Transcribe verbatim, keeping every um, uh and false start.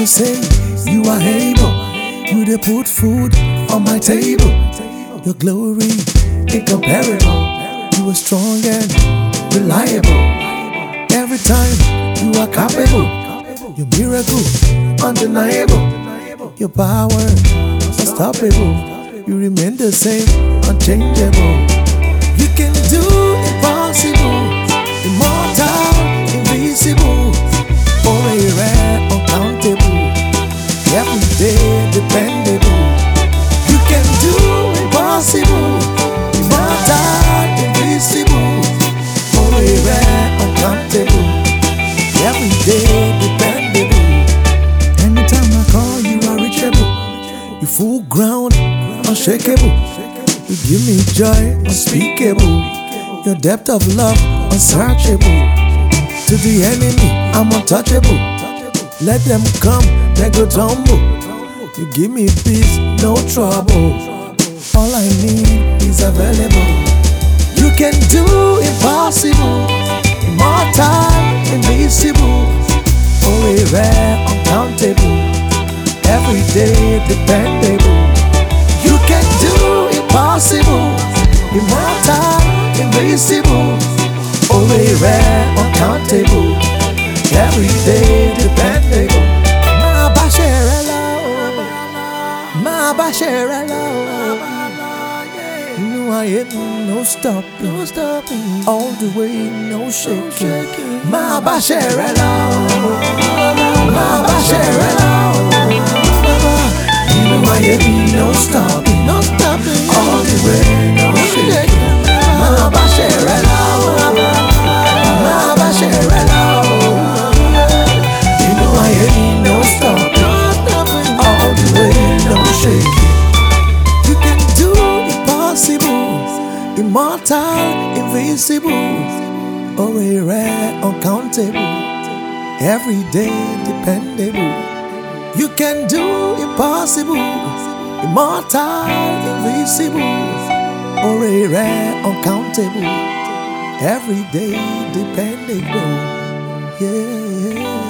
say you are able. You dey put food on my table. Your glory incomparable. You are strong and reliable. Every time you are capable. Your miracle undeniable. Your power unstoppable. You remain the same, unchangeable. You can do impossible, immortal, invisible, always rare, uncountable, everyday dependable. You can do impossible, immortal, invisible, always rare, uncountable, everyday dependable. Anytime I call you are reachable. You full ground, unshakable. You give me joy unspeakable. Your depth of love unsearchable. To the enemy, I'm untouchable. Let them come, they go tumble. You give me peace, no trouble. All I need is available. You can do impossible, immortal, invisible, always rare, uncountable, everyday dependable. You can do impossible, immortal, invisible, always rare, uncountable, everyday dependable. My Basherella, my Basherella, you know I ain't no stopping, no stopping, all the way, no shaking. My Basherella, my Basherella. I ain't no stopping, no stopping, all the way, no shaking. My Basherella, my Basherella, you know I ain't no stopping, all the way, no shaking. You can do impossible, immortal, invisible, always rare, uncountable, everyday dependable. You can do impossible, immortal, invisible, always rare, uncountable, everyday dependable. Yeah.